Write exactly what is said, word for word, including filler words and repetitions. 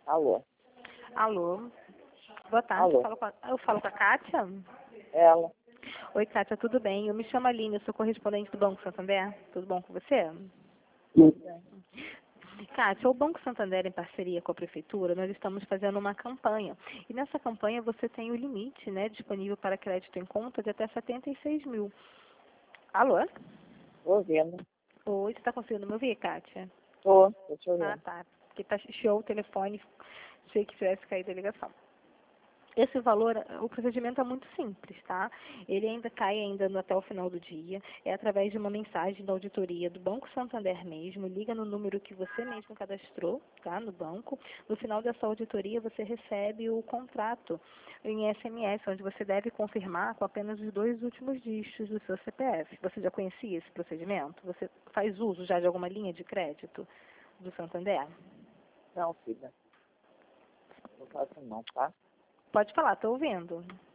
Alô? Alô, boa tarde, Alô? eu falo com a, eu falo com a Kátia? Ela? Oi, Kátia, tudo bem? Eu me chamo Aline, eu sou correspondente do Banco Santander. Tudo bom com você? Tudo bem. Kátia, o Banco Santander, em parceria com a Prefeitura, nós estamos fazendo uma campanha. E nessa campanha você tem o limite, né, disponível para crédito em conta de até setenta e seis mil. Alô? Tô ouvindo. Oi, você está conseguindo me ouvir, Kátia? Tô, tô te Ah, ouvindo. tá. Porque tá show o telefone, sei que tivesse caído a ligação. Esse valor, o procedimento é muito simples, tá? Ele ainda cai ainda no, até o final do dia. É através de uma mensagem da auditoria do Banco Santander mesmo. Liga no número que você mesmo cadastrou, tá? No banco. No final dessa auditoria, você recebe o contrato em S M S, onde você deve confirmar com apenas os dois últimos dígitos do seu C P F. Você já conhecia esse procedimento? Você faz uso já de alguma linha de crédito do Santander? Não, filha. Não faço não, tá? Pode falar, estou ouvindo.